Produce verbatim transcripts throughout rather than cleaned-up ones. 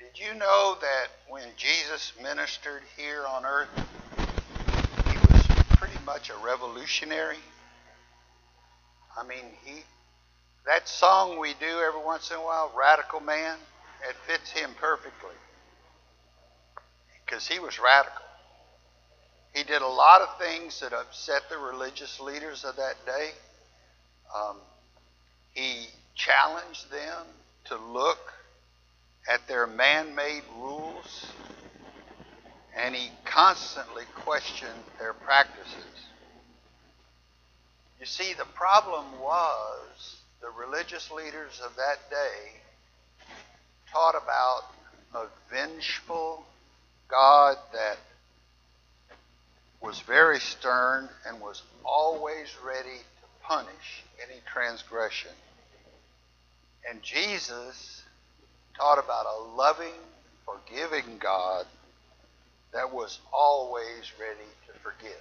Did you know that when Jesus ministered here on earth, he was pretty much a revolutionary? I mean, he that song we do every once in a while, Radical Man, it fits him perfectly because he was radical. He did a lot of things that upset the religious leaders of that day. Um, he challenged them to look at their man-made rules, and he constantly questioned their practices. You see, the problem was the religious leaders of that day taught about a vengeful God that was very stern and was always ready to punish any transgression. And Jesus taught about a loving, forgiving God that was always ready to forgive.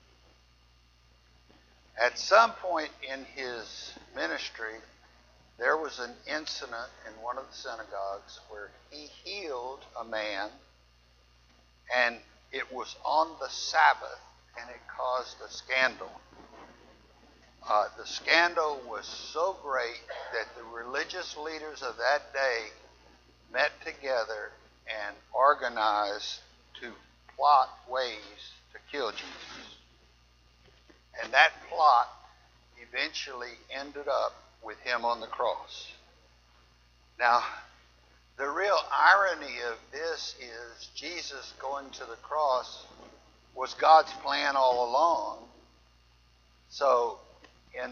At some point in his ministry, there was an incident in one of the synagogues where he healed a man, and it was on the Sabbath, and it caused a scandal. Uh, the scandal was so great that the religious leaders of that day met together and organized to plot ways to kill Jesus. And that plot eventually ended up with him on the cross. Now, the real irony of this is Jesus going to the cross was God's plan all along. So, in,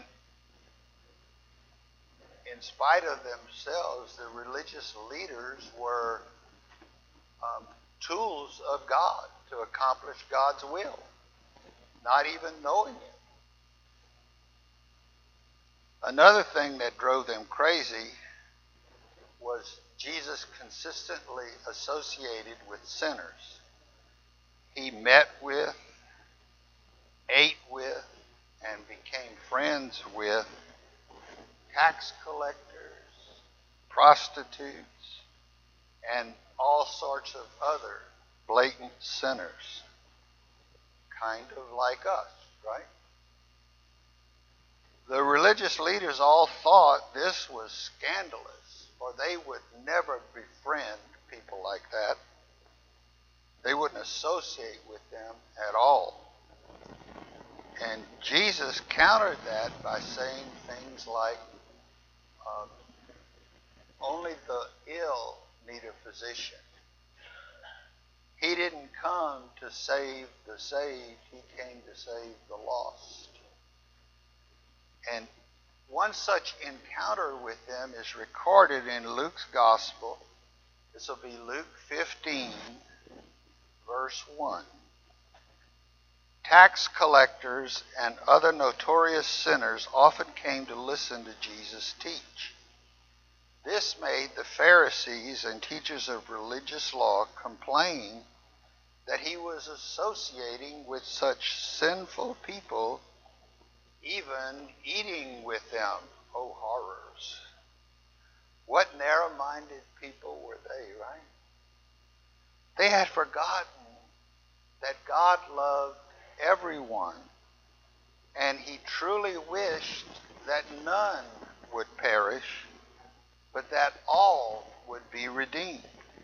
in spite of themselves, the religious leaders were um, tools of God to accomplish God's will, not even knowing it. Another thing that drove them crazy was Jesus consistently associated with sinners. He met with, ate with, and became friends with tax collectors, prostitutes, and all sorts of other blatant sinners, kind of like us, right? The religious leaders all thought this was scandalous, or they would never befriend people like that. They wouldn't associate with them at all. And Jesus countered that by saying things like, um, only the ill need a physician. He didn't come to save the saved, he came to save the lost. And one such encounter with them is recorded in Luke's Gospel. This will be Luke fifteen, verse one. Tax collectors and other notorious sinners often came to listen to Jesus teach. This made the Pharisees and teachers of religious law complain that he was associating with such sinful people, even eating with them. Oh, horrors. What narrow-minded people were they, right? They had forgotten that God loved everyone, and he truly wished that none would perish, but that all would be redeemed.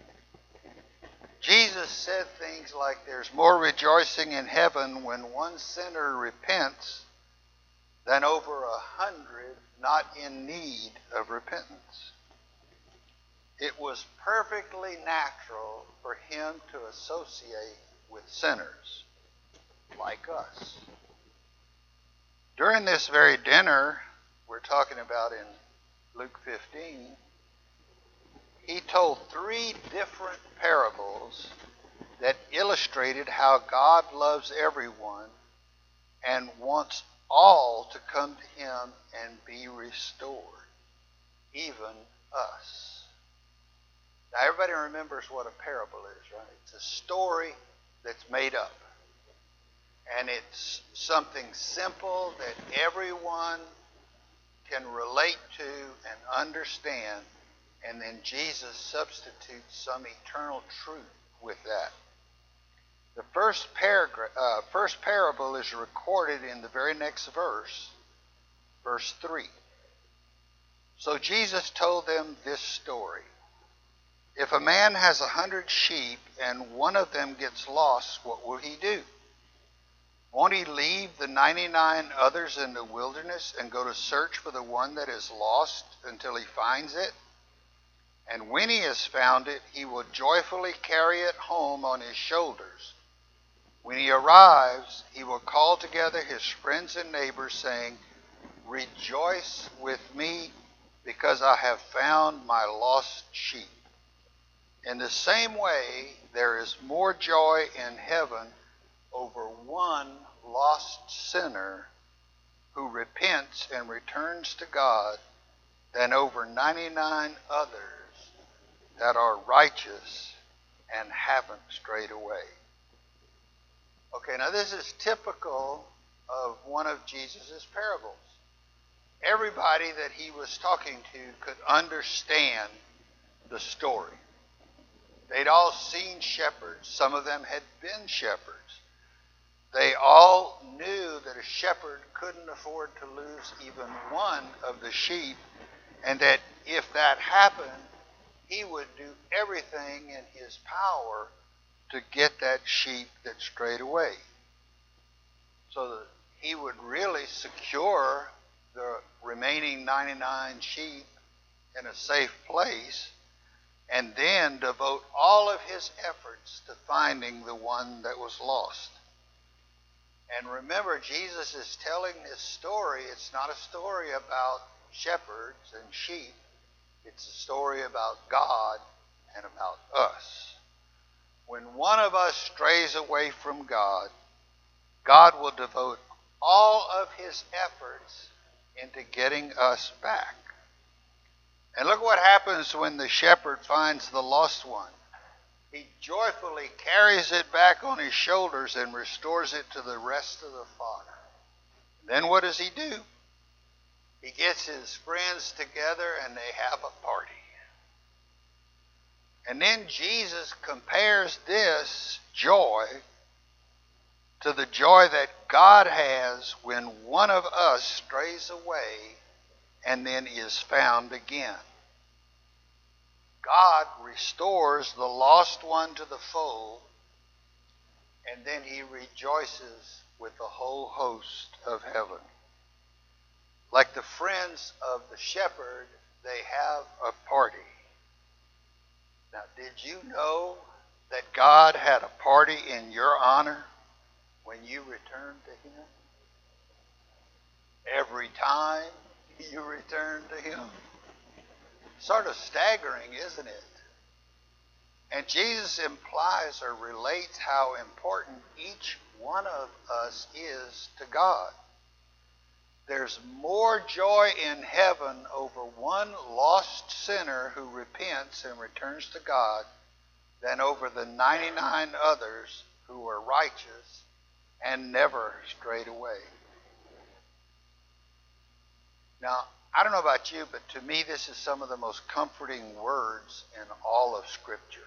Jesus said things like there's more rejoicing in heaven when one sinner repents than over a hundred not in need of repentance. It was perfectly natural for him to associate with sinners like us. During this very dinner we're talking about in Luke fifteen, he told three different parables that illustrated how God loves everyone and wants all to come to him and be restored, even us. Now everybody remembers what a parable is, right? It's a story that's made up. And it's something simple that everyone can relate to and understand, And then Jesus substitutes some eternal truth with that. The first, paragraph, uh, first parable is recorded in the very next verse, verse three. So Jesus told them this story. If a man has a hundred sheep and one of them gets lost, what will he do? Won't he leave the ninety-nine others in the wilderness and go to search for the one that is lost until he finds it? And when he has found it, he will joyfully carry it home on his shoulders. When he arrives, he will call together his friends and neighbors, saying, "Rejoice with me, because I have found my lost sheep." In the same way, there is more joy in heaven over one lost sinner who repents and returns to God than over ninety-nine others that are righteous and haven't strayed away. Okay, now this is typical of one of Jesus' parables. Everybody that he was talking to could understand the story. They'd all seen shepherds. Some of them had been shepherds. They all knew that a shepherd couldn't afford to lose even one of the sheep, and that if that happened, he would do everything in his power to get that sheep that strayed away, so that he would really secure the remaining ninety-nine sheep in a safe place, and then devote all of his efforts to finding the one that was lost. And remember, Jesus is telling this story. It's not a story about shepherds and sheep. It's a story about God and about us. When one of us strays away from God, God will devote all of his efforts into getting us back. And look what happens when the shepherd finds the lost one. He joyfully carries it back on his shoulders and restores it to the rest of the flock. Then what does he do? He gets his friends together and they have a party. And then Jesus compares this joy to the joy that God has when one of us strays away and then is found again. God restores the lost one to the fold, and then he rejoices with the whole host of heaven. Like the friends of the shepherd, they have a party. Now, did you know that God had a party in your honor when you returned to him? Every time you return to him. Sort of staggering, isn't it? And Jesus implies or relates how important each one of us is to God. There's more joy in heaven over one lost sinner who repents and returns to God than over the ninety-nine others who are righteous and never strayed away. Now, I don't know about you, but to me this is some of the most comforting words in all of Scripture.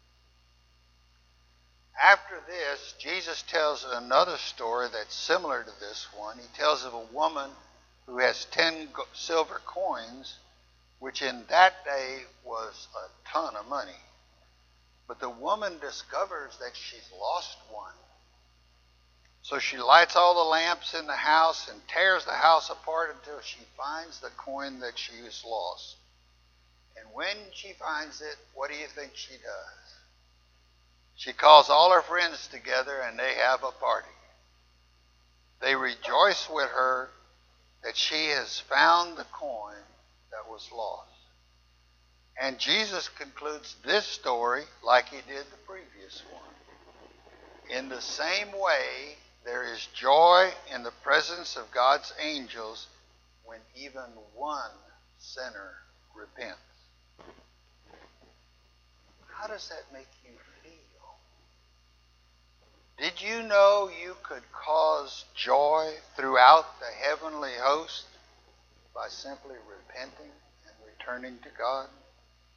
After this, Jesus tells another story that's similar to this one. He tells of a woman who has ten silver coins, which in that day was a ton of money. But the woman discovers that she's lost one. So she lights all the lamps in the house and tears the house apart until she finds the coin that she has lost. And when she finds it, what do you think she does? She calls all her friends together and they have a party. They rejoice with her that she has found the coin that was lost. And Jesus concludes this story like he did the previous one. In the same way, there is joy in the presence of God's angels when even one sinner repents. How does that make you feel? Did you know you could cause joy throughout the heavenly host by simply repenting and returning to God?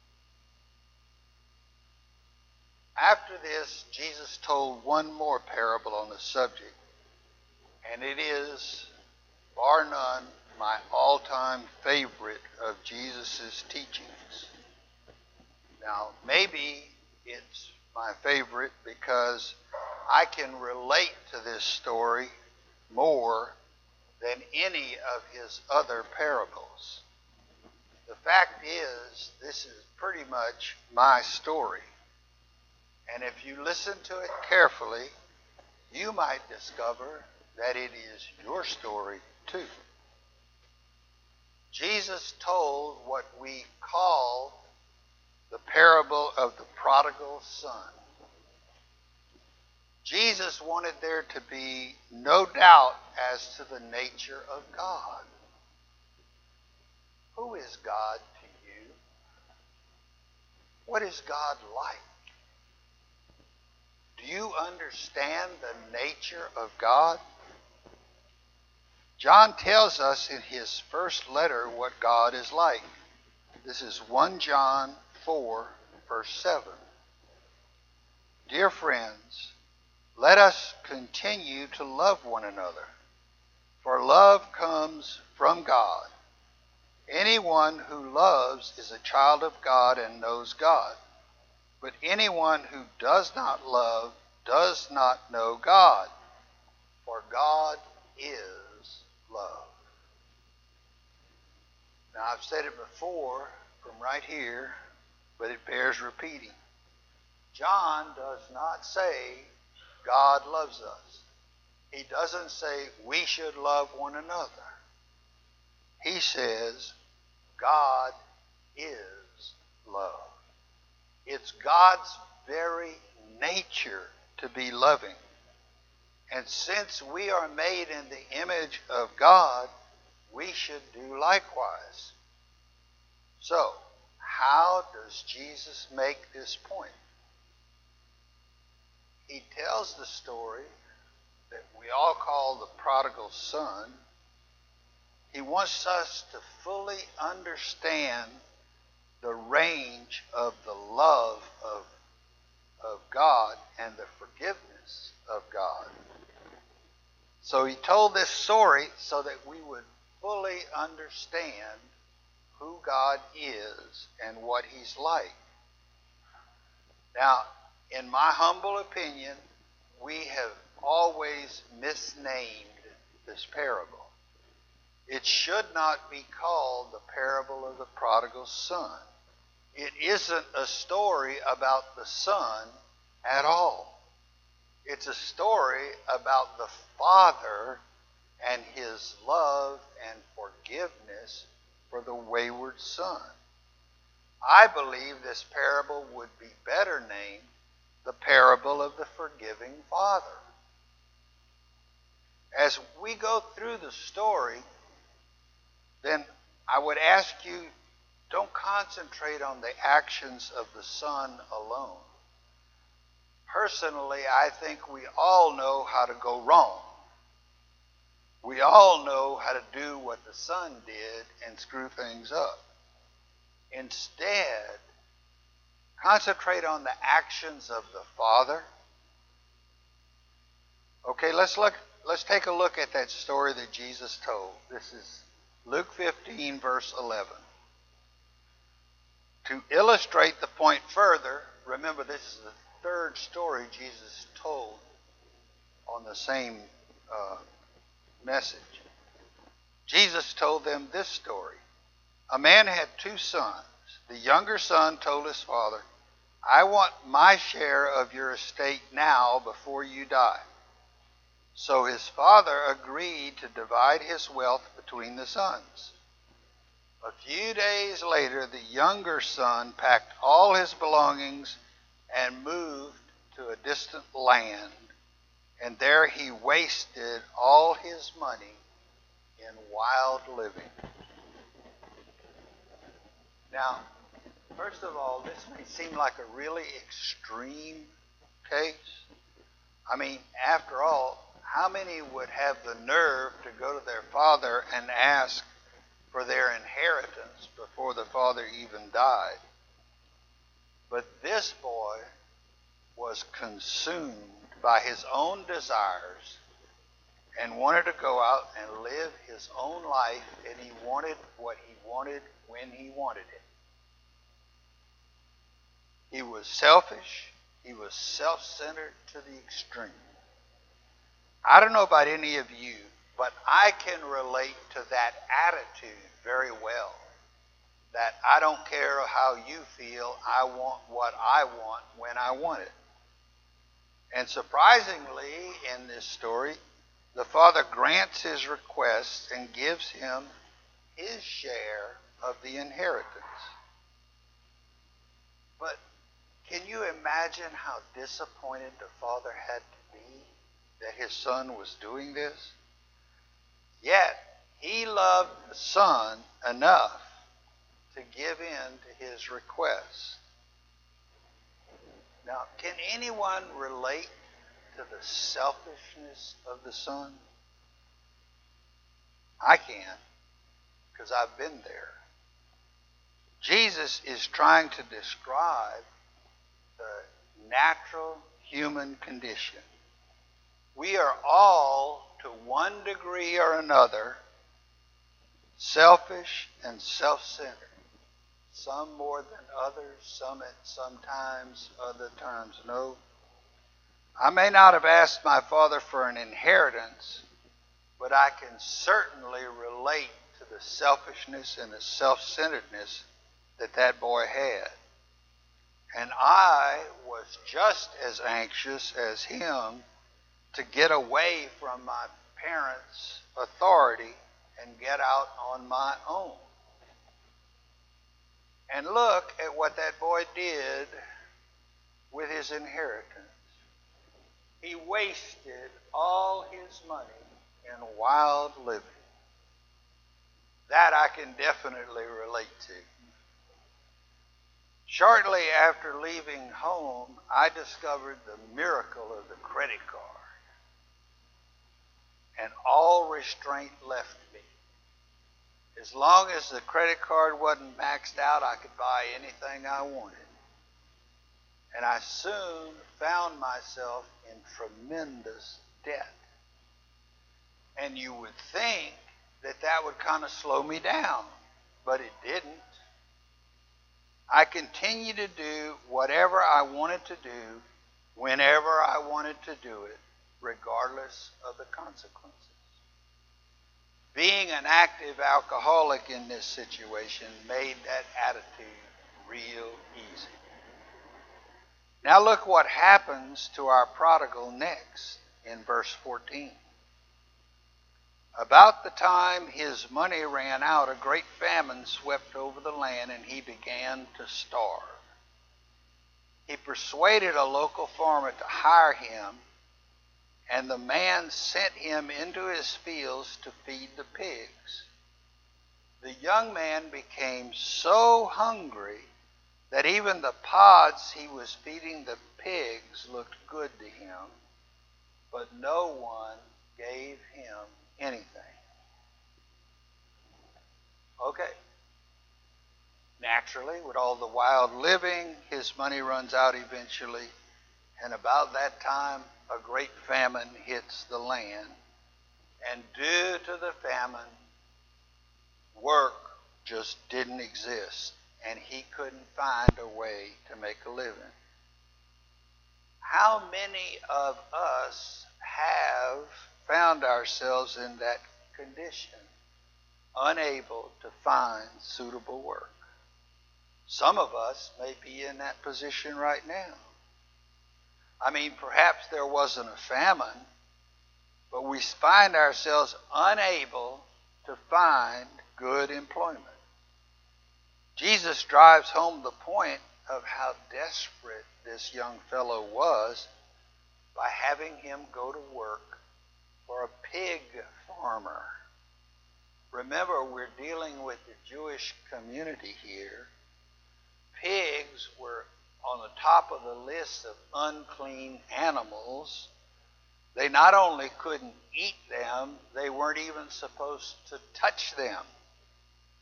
After this, Jesus told one more parable on the subject, and it is, bar none, my all-time favorite of Jesus' teachings. Now, maybe it's my favorite because I can relate to this story more than any of his other parables. The fact is, this is pretty much my story. And if you listen to it carefully, you might discover that it is your story too. Jesus told what we call the parable of the prodigal son. Jesus wanted there to be no doubt as to the nature of God. Who is God to you? What is God like? Do you understand the nature of God? John tells us in his first letter what God is like. This is First John four, verse seven. Dear friends, let us continue to love one another, for love comes from God. Anyone who loves is a child of God and knows God. But anyone who does not love does not know God, for God is love. Now, I've said it before from right here, but it bears repeating. John does not say God loves us. He doesn't say we should love one another. He says God is love. It's God's very nature to be loving. And since we are made in the image of God, we should do likewise. So, how does Jesus make this point? He tells the story that we all call the prodigal son. He wants us to fully understand the range of the love of, of God and the forgiveness of God. So he told this story so that we would fully understand who God is and what he's like. Now, in my humble opinion, we have always misnamed this parable. It should not be called the parable of the prodigal son. It isn't a story about the son at all. It's a story about the Father and his love and forgiveness for the wayward son. I believe this parable would be better named the parable of the forgiving father. As we go through the story, then I would ask you, don't concentrate on the actions of the son alone. Personally, I think we all know how to go wrong. We all know how to do what the son did and screw things up. Instead, concentrate on the actions of the Father. Okay, let's look. Let's take a look at that story that Jesus told. This is Luke fifteen, verse eleven. To illustrate the point further, remember this is the third story Jesus told on the same uh, message. Jesus told them this story. A man had two sons. The younger son told his father, I want my share of your estate now before you die. So his father agreed to divide his wealth between the sons. A few days later, the younger son packed all his belongings and moved to a distant land, and there he wasted all his money in wild living. Now, first of all, this may seem like a really extreme case. I mean, after all, how many would have the nerve to go to their father and ask for their inheritance before the father even died? But this boy was consumed by his own desires and wanted to go out and live his own life, and he wanted what he wanted when he wanted it. He was selfish. He was self-centered to the extreme. I don't know about any of you, but I can relate to that attitude very well. That I don't care how you feel, I want what I want when I want it. And surprisingly, in this story, the father grants his request and gives him his share of the inheritance. But can you imagine how disappointed the father had to be that his son was doing this? Yet, he loved the son enough to give in to his request. Now, can anyone relate to the selfishness of the son? I can, because I've been there. Jesus is trying to describe the natural human condition. We are all, to one degree or another, selfish and self-centered. Some more than others, some at some times, other times no. I may not have asked my father for an inheritance, but I can certainly relate to the selfishness and the self-centeredness that that boy had. And I was just as anxious as him to get away from my parents' authority and get out on my own. And look at what that boy did with his inheritance. He wasted all his money in wild living. That I can definitely relate to. Shortly after leaving home, I discovered the miracle of the credit card. And all restraint left me. As long as the credit card wasn't maxed out, I could buy anything I wanted. And I soon found myself in tremendous debt. And you would think that that would kind of slow me down, but it didn't. I continued to do whatever I wanted to do, whenever I wanted to do it, regardless of the consequences. Being an active alcoholic in this situation made that attitude real easy. Now look what happens to our prodigal next in verse fourteen. About the time his money ran out, a great famine swept over the land and he began to starve. He persuaded a local farmer to hire him, and the man sent him into his fields to feed the pigs. The young man became so hungry that even the pods he was feeding the pigs looked good to him, but no one gave him anything. Okay. Naturally, with all the wild living, his money runs out eventually, and about that time, a great famine hits the land. And due to the famine, work just didn't exist, and he couldn't find a way to make a living. How many of us have found ourselves in that condition, unable to find suitable work? Some of us may be in that position right now. I mean, perhaps there wasn't a famine, but we find ourselves unable to find good employment. Jesus drives home the point of how desperate this young fellow was by having him go to work for a pig farmer. Remember, we're dealing with the Jewish community here. Pigs were on the top of the list of unclean animals. They not only couldn't eat them, they weren't even supposed to touch them.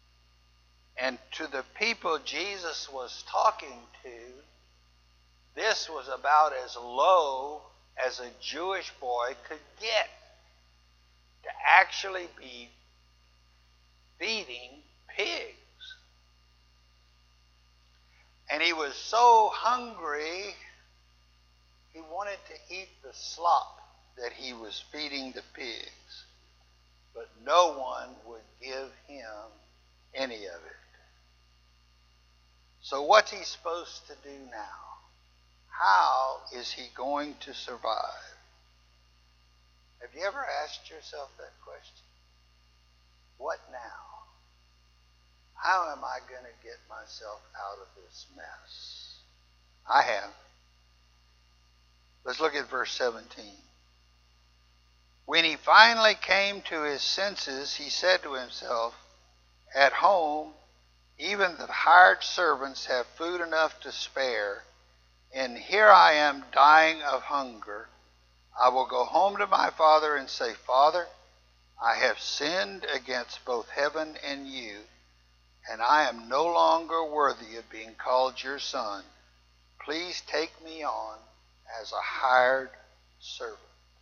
And to the people Jesus was talking to, this this was about as low as a Jewish boy could get, to actually be feeding pigs. And he was so hungry, he wanted to eat the slop that he was feeding the pigs. But no one would give him any of it. So what's he supposed to do now? How is he going to survive? Have you ever asked yourself that question? What now? How am I going to get myself out of this mess? I have. Let's look at verse seventeen. When he finally came to his senses, he said to himself, at home, even the hired servants have food enough to spare, and here I am dying of hunger. I will go home to my father and say, Father, I have sinned against both heaven and you, and I am no longer worthy of being called your son. Please take me on as a hired servant.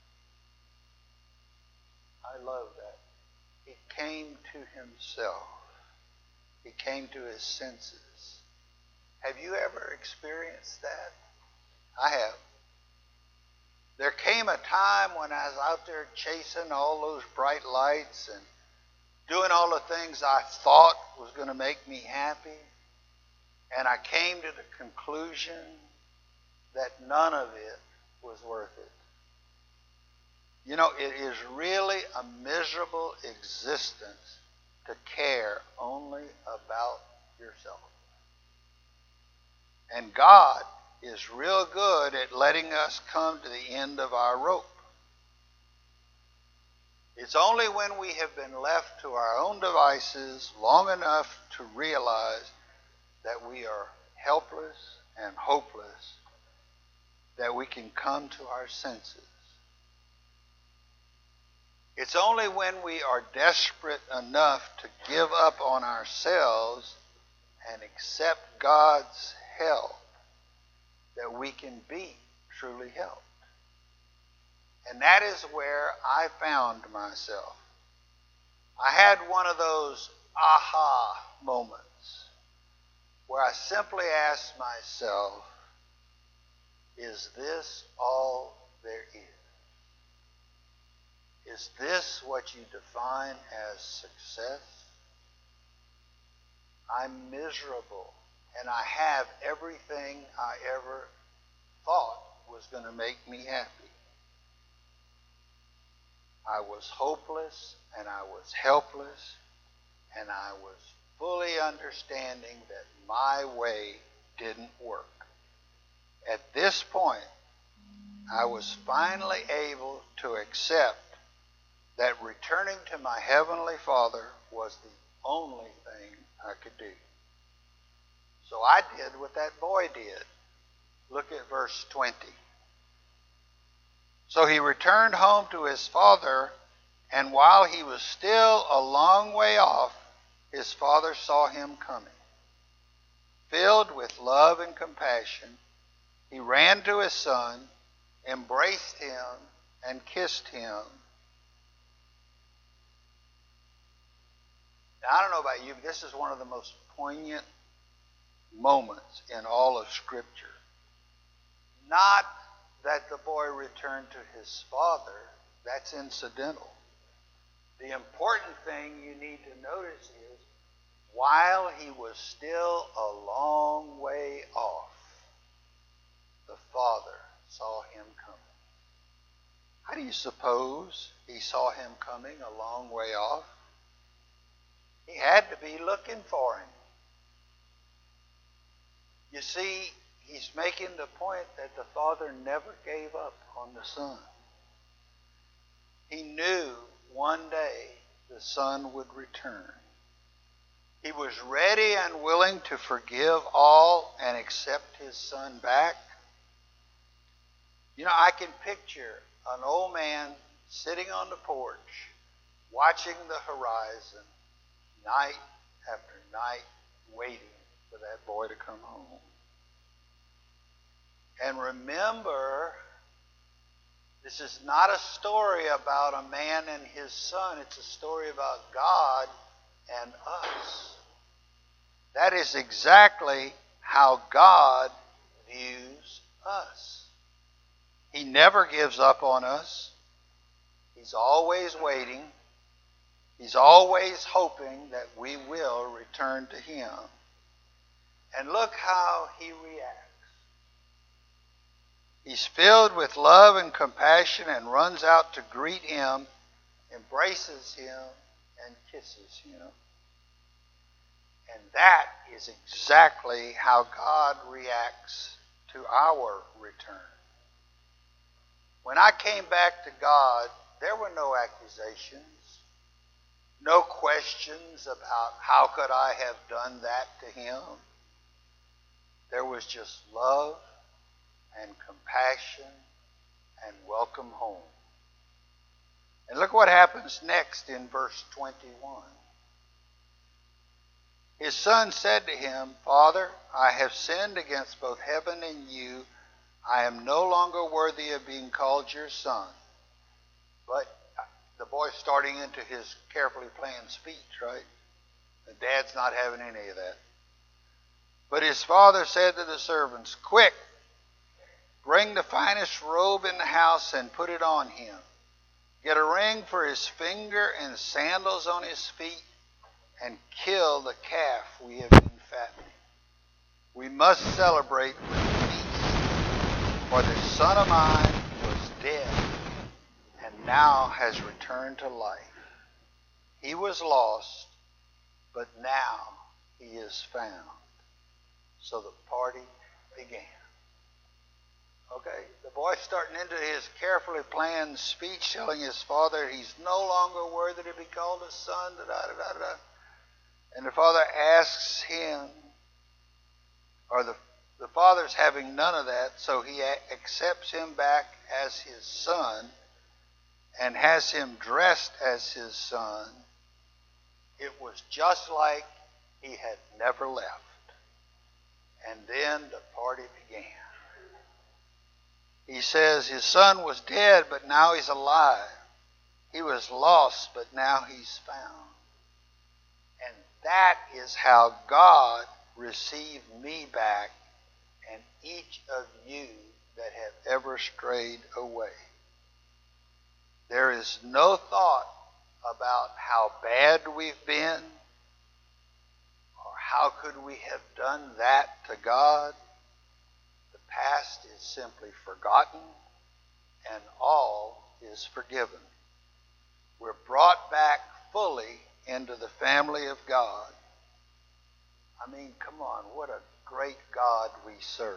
I love that. He came to himself. He came to his senses. Have you ever experienced that? I have. There came a time when I was out there chasing all those bright lights and doing all the things I thought was going to make me happy. And I came to the conclusion that none of it was worth it. You know, it is really a miserable existence to care only about yourself. And God is real good at letting us come to the end of our rope. It's only when we have been left to our own devices long enough to realize that we are helpless and hopeless that we can come to our senses. It's only when we are desperate enough to give up on ourselves and accept God's help that we can be truly helped. And that is where I found myself. I had one of those aha moments where I simply asked myself, is this all there is? Is this what you define as success? I'm miserable, and I have everything I ever thought was going to make me happy. I was hopeless, and I was helpless, and I was fully understanding that my way didn't work. At this point, I was finally able to accept that returning to my Heavenly Father was the only thing I could do. So I did what that boy did. Look at verse twenty. So he returned home to his father, and while he was still a long way off, his father saw him coming. Filled with love and compassion, he ran to his son, embraced him, and kissed him. Now, I don't know about you, but this is one of the most poignant moments in all of Scripture. Not that the boy returned to his father. That's incidental. The important thing you need to notice is, while he was still a long way off, the father saw him coming. How do you suppose he saw him coming a long way off? He had to be looking for him. You see, he's making the point that the father never gave up on the son. He knew one day the son would return. He was ready and willing to forgive all and accept his son back. You know, I can picture an old man sitting on the porch, watching the horizon, night after night, waiting for that boy to come home. And remember, this is not a story about a man and his son. It's a story about God and us. That is exactly how God views us. He never gives up on us. He's always waiting. He's always hoping that we will return to Him. And look how He reacts. He's filled with love and compassion and runs out to greet him, embraces him, and kisses him. And that is exactly how God reacts to our return. When I came back to God, there were no accusations, no questions about how could I have done that to him. There was just love and compassion and welcome home. And look what happens next in verse twenty-one. His son said to him, Father, I have sinned against both heaven and you. I am no longer worthy of being called your son. But the boy's starting into his carefully planned speech, right? The dad's not having any of that. But his father said to the servants, Quick, bring the finest robe in the house and put it on him. Get a ring for his finger and sandals on his feet, and kill the calf we have been fattening. We must celebrate with a feast, for this son of mine was dead and now has returned to life. He was lost, but now he is found. So the party began. Okay, the boy's starting into his carefully planned speech, telling his father he's no longer worthy to be called a son, da da da da da. And the father asks him, or the, the father's having none of that, so he a- accepts him back as his son and has him dressed as his son. It was just like he had never left. And then the party began. He says his son was dead, but now he's alive. He was lost, but now he's found. And that is how God received me back and each of you that have ever strayed away. There is no thought about how bad we've been or how could we have done that to God. The past is simply forgotten and all is forgiven. We're brought back fully into the family of God. I mean, come on, what a great God we serve.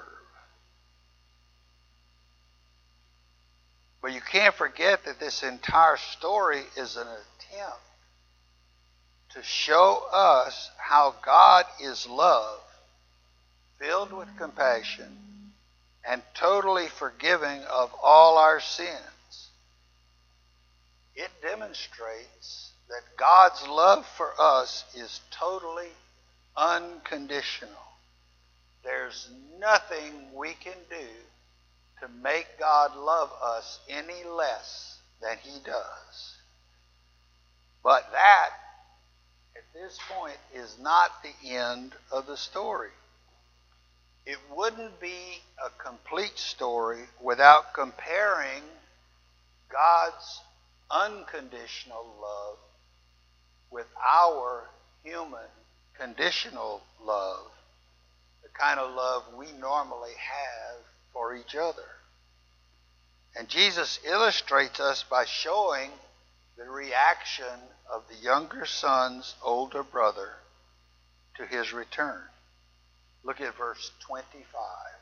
But you can't forget that this entire story is an attempt to show us how God is love, filled with compassion, and totally forgiving of all our sins. It demonstrates that God's love for us is totally unconditional. There's nothing we can do to make God love us any less than he does. But that, at this point, is not the end of the story. It wouldn't be a complete story without comparing God's unconditional love with our human conditional love, the kind of love we normally have for each other. And Jesus illustrates us by showing the reaction of the younger son's older brother to his return. Look at verse twenty-five.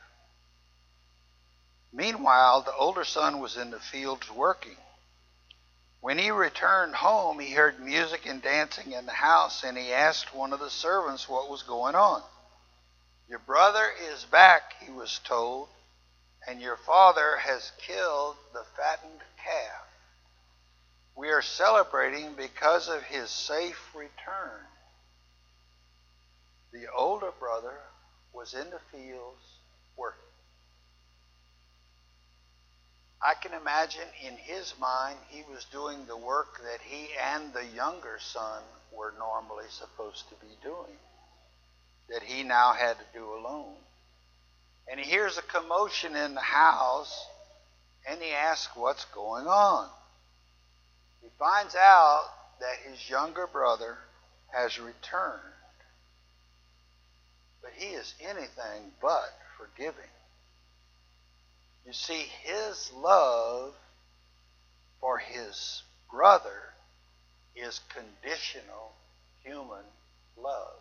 Meanwhile, the older son was in the fields working. When he returned home, he heard music and dancing in the house, and he asked one of the servants what was going on. Your brother is back, he was told, and your father has killed the fattened calf. We are celebrating because of his safe return. The older brother was in the fields working. I can imagine in his mind he was doing the work that he and the younger son were normally supposed to be doing, that he now had to do alone. And he hears a commotion in the house, and he asks what's going on. He finds out that his younger brother has returned. But he is anything but forgiving. You see, his love for his brother is conditional human love.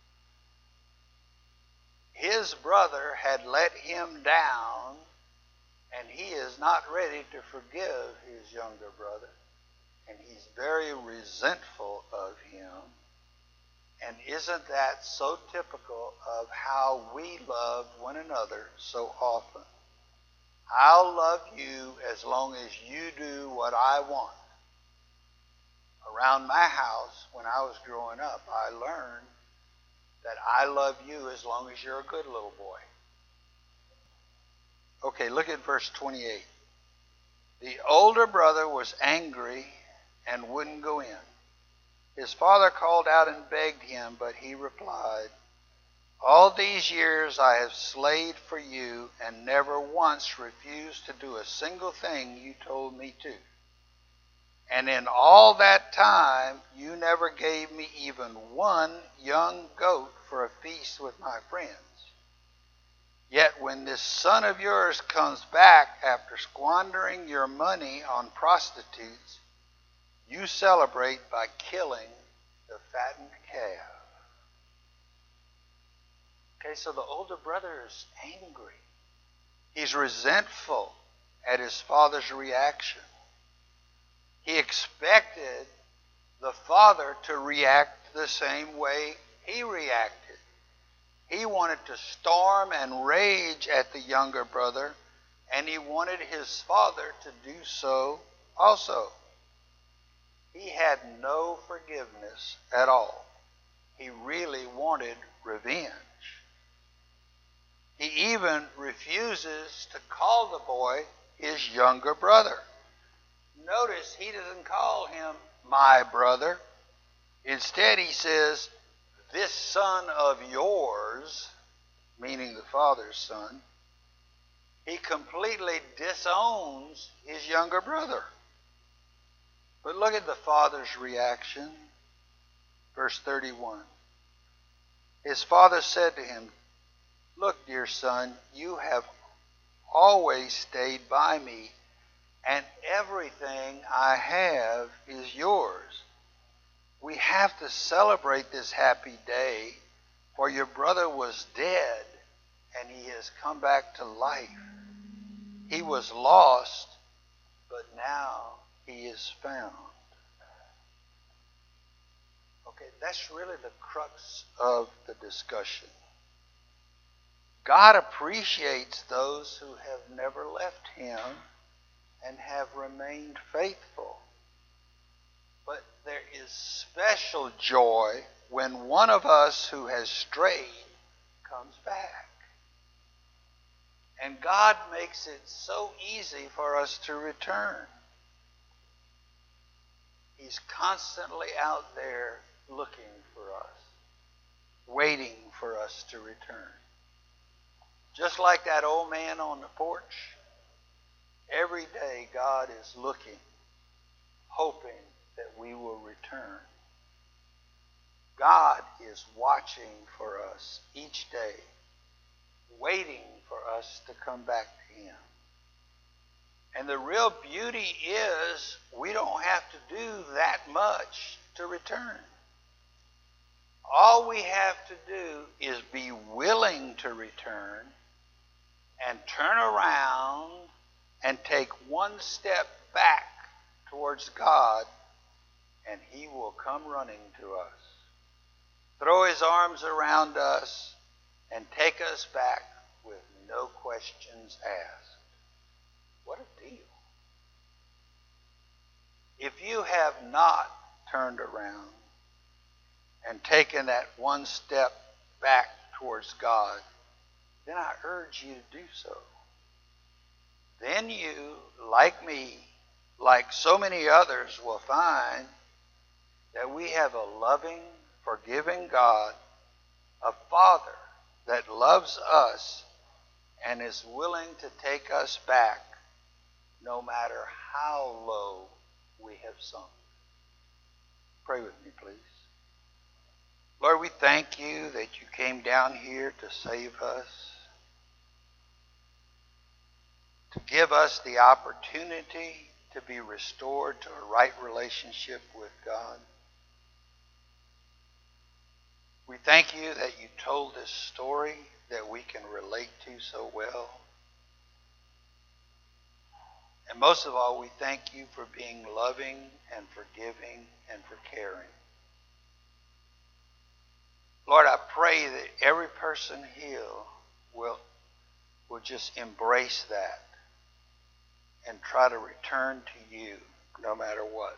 His brother had let him down, and he is not ready to forgive his younger brother. And he's very resentful of him. And isn't that so typical of how we love one another so often? I'll love you as long as you do what I want. Around my house, when I was growing up, I learned that I love you as long as you're a good little boy. Okay, look at verse twenty-eight. The older brother was angry and wouldn't go in. His father called out and begged him, but he replied, all these years I have slaved for you and never once refused to do a single thing you told me to. And in all that time, you never gave me even one young goat for a feast with my friends. Yet when this son of yours comes back after squandering your money on prostitutes, you celebrate by killing the fattened calf. Okay, so the older brother is angry. He's resentful at his father's reaction. He expected the father to react the same way he reacted. He wanted to storm and rage at the younger brother, and he wanted his father to do so also. He had no forgiveness at all. He really wanted revenge. He even refuses to call the boy his younger brother. Notice he doesn't call him my brother. Instead he says, this son of yours, meaning the father's son. He completely disowns his younger brother. But look at the father's reaction. Verse thirty-one. His father said to him, look, dear son, you have always stayed by me, and everything I have is yours. We have to celebrate this happy day, for your brother was dead, and he has come back to life. He was lost, but now he is found. Okay, that's really the crux of the discussion. God appreciates those who have never left him and have remained faithful. But there is special joy when one of us who has strayed comes back. And God makes it so easy for us to return. He's constantly out there looking for us, waiting for us to return. Just like that old man on the porch, every day God is looking, hoping that we will return. God is watching for us each day, waiting for us to come back to him. And the real beauty is we don't have to do that much to return. All we have to do is be willing to return and turn around and take one step back towards God, and he will come running to us, throw his arms around us, and take us back with no questions asked. What a deal. If you have not turned around and taken that one step back towards God, then I urge you to do so. then you, like me, like so many others, will find that we have a loving, forgiving God, a Father that loves us and is willing to take us back no matter how low we have sunk. Pray with me, please. Lord, we thank you that you came down here to save us, to give us the opportunity to be restored to a right relationship with God. We thank you that you told this story that we can relate to so well. And most of all, we thank you for being loving and forgiving and for caring. Lord, I pray that every person here will, will just embrace that and try to return to you no matter what.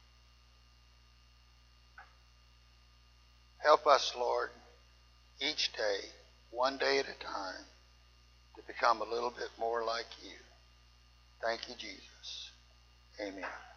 Help us, Lord, each day, one day at a time, to become a little bit more like you. Thank you, Jesus. Amen.